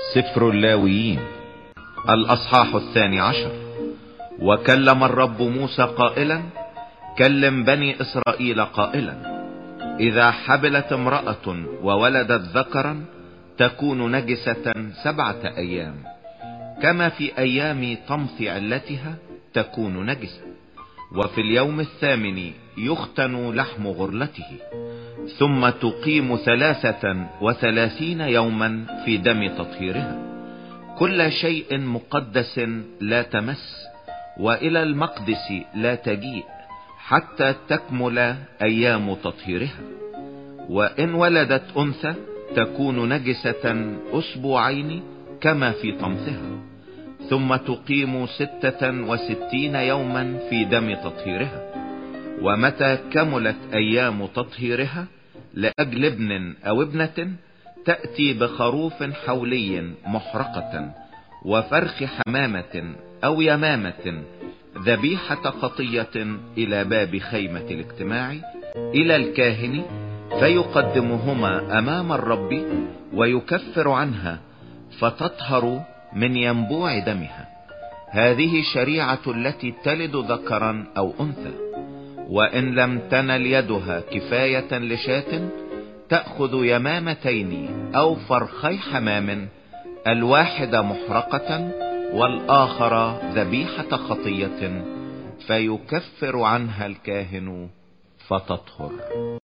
سفر اللاويين الأصحاح 12. وكلم الرب موسى قائلا: كلم بني إسرائيل قائلا: إذا حبلت امرأة وولدت ذكرا تكون نجسة 7 أيام، كما في أيام طمث علتها تكون نجسة. وفي اليوم 8 يختن لحم غرلته، ثم تقيم 33 يوما في دم تطهيرها. كل شيء مقدس لا تمس، وإلى المقدس لا تجيء حتى تكمل أيام تطهيرها. وإن ولدت أنثى تكون نجسة 2 أسبوعين كما في طمثها، ثم تقيم 66 يوما في دم تطهيرها. ومتى كملت أيام تطهيرها لأجل ابن أو ابنة تأتي بخروف حولي محرقة وفرخ حمامة أو يمامة ذبيحة خطية إلى باب خيمة الاجتماع إلى الكاهن، فيقدمهما أمام الرب ويكفر عنها فتطهر من ينبوع دمها. هذه شريعة التي تلد ذكرا أو أنثى. وإن لم تنل يدها كفاية لشاة تأخذ يمامتين أو فرخي حمام، الواحد محرقة والآخر ذبيحة خطية، فيكفر عنها الكاهن فتطهر.